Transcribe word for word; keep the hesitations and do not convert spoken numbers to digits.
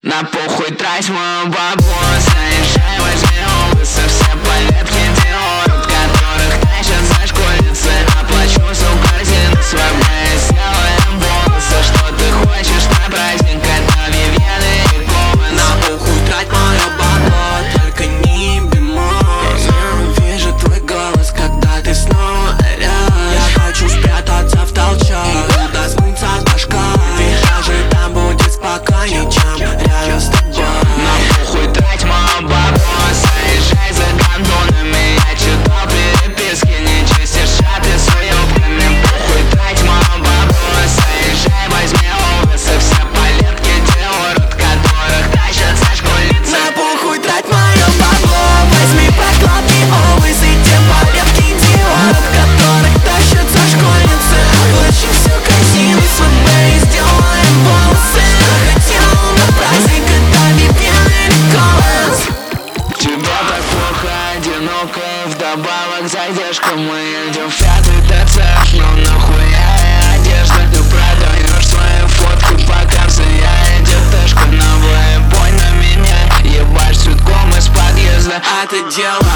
На похуй трать мою бабло, заезжай, возьми улыбцы, все полепки делают, которых тащат за школьницы. Оплачу всю корзину свою, сделаем волосы. Что ты хочешь на праздник, это Вивьены и Ковен. На похуй трать мое бабло, только не бемоль. Я вижу твой голос, когда ты снова орешь. Я хочу спрятаться в толчок, куда смыться с башка. Ведь даже там будет спокойнее, чем рядом с тобой. На похуй трать мое бабло, заезжай за гандонами. Я читал переписки, не чистишь шаты с уёбками. Похуй трать мое бабло, заезжай, возьми улыбцы, все полетки делают, которых тащат за школьницы. На похуй трать мое бабло, возьми прокладки Always и те полетки делают, которых тащат за школьницы. Оплачу всю корзину свою, сделаем волосы. Хотел на праздник, это Вивьены и Ковен. Тебе так плохо, одиноко, вдобавок задержка. Мы едем в пятый ТЦ, но нахуя одежда? Ты продаешь свои фотки по карте, я ДТшка. На плейбой на меня, ебашь цветком из подъезда. А ты делаешь